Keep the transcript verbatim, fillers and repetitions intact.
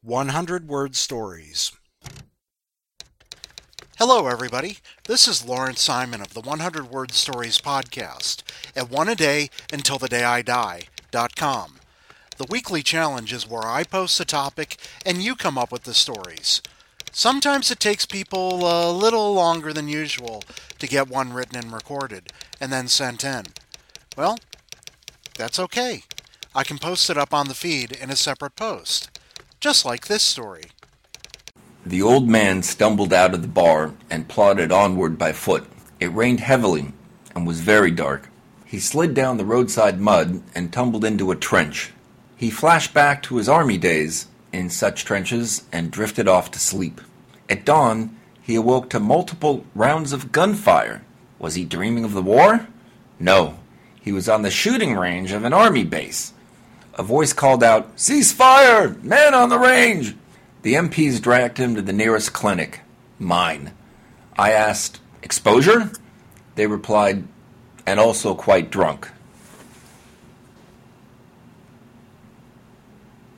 one hundred word stories. Hello, everybody. This is Lawrence Simon of the one hundred word stories podcast at one a day until the day I die dot com. The weekly challenge is where I post a topic and you come up with the stories. Sometimes it takes people a little longer than usual to get one written and recorded and then sent in. Well, that's okay. I can post it up on the feed in a separate post. Just like this story. The old man stumbled out of the bar and plodded onward by foot. It rained heavily and was very dark. He slid down the roadside mud and tumbled into a trench. He flashed back to his army days in such trenches and drifted off to sleep. At dawn, he awoke to multiple rounds of gunfire. Was he dreaming of the war? No, he was on the shooting range of an army base. A voice called out, "Cease fire! Man on the range!" The M Ps dragged him to the nearest clinic. Mine. I asked, "Exposure?" They replied, "And also quite drunk."